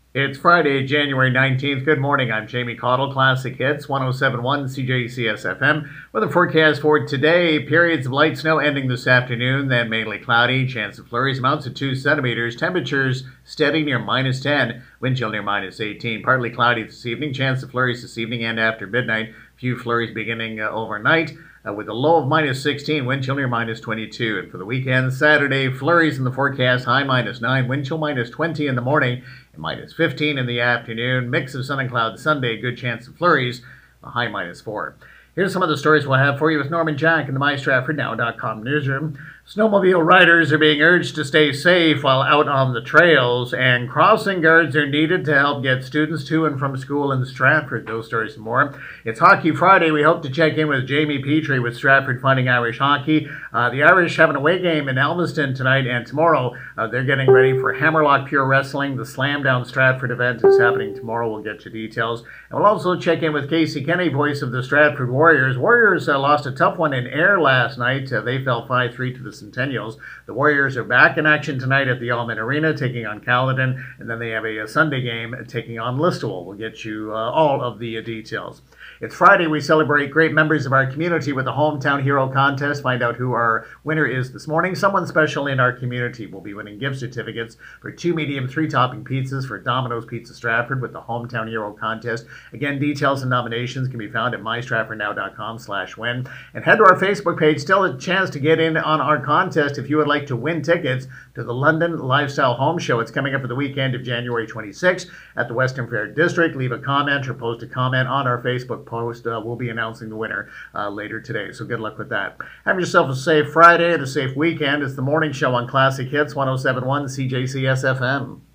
It's Friday, January 19th. Good morning. I'm Jamie Caudle, Classic Hits, 1071 CJCS FM. With a forecast for today, periods of light snow ending this afternoon, then mainly cloudy. Chance of flurries amounts to 2 centimeters. Temperatures steady near minus 10. Wind chill near minus 18. Partly cloudy this evening. Chance of flurries this evening and after midnight. Few flurries beginning overnight. With a low of minus 16, wind chill near minus 22. And for the weekend, Saturday, flurries in the forecast, high minus 9, wind chill minus 20 in the morning, and minus 15 in the afternoon. Mix of sun and clouds Sunday, good chance of flurries, a high minus 4. Here's some of the stories we'll have for you with Norman Jack in the MyStratfordNow.com newsroom. Snowmobile riders are being urged to stay safe while out on the trails, and crossing guards are needed to help get students to and from school in Stratford. Those stories and more. It's Hockey Friday. We hope to check in with Jamie Petrie with Stratford Fighting Irish Hockey. The Irish have an away game in Elmiston tonight, and tomorrow they're getting ready for Hammerlock Pure Wrestling. The Slam Down Stratford event is happening tomorrow. We'll get you details. And we'll also check in with Casey Kenny, voice of the Stratford Warriors. Warriors lost a tough one in Ayr last night. They fell 5-3 to the Centennials. The Warriors are back in action tonight at the Allman Arena, taking on Caledon, and then they have a Sunday game taking on Listowel. We'll get you all of the details. It's Friday. We celebrate great members of our community with the Hometown Hero Contest. Find out who our winner is this morning. Someone special in our community will be winning gift certificates for 2 medium, 3-topping pizzas for Domino's Pizza Stratford with the Hometown Hero Contest. Again, details and nominations can be found at mystratfordnow.com/win. And head to our Facebook page. Still a chance to get in on our contest if you would like to win tickets to the London Lifestyle Home Show. It's coming up for the weekend of January 26th at the Western Fair District. Leave a comment or post a comment on our Facebook post. We'll be announcing the winner later today, so good luck with that. Have yourself a safe Friday and a safe weekend. It's the morning show on Classic Hits 1071 CJCS FM.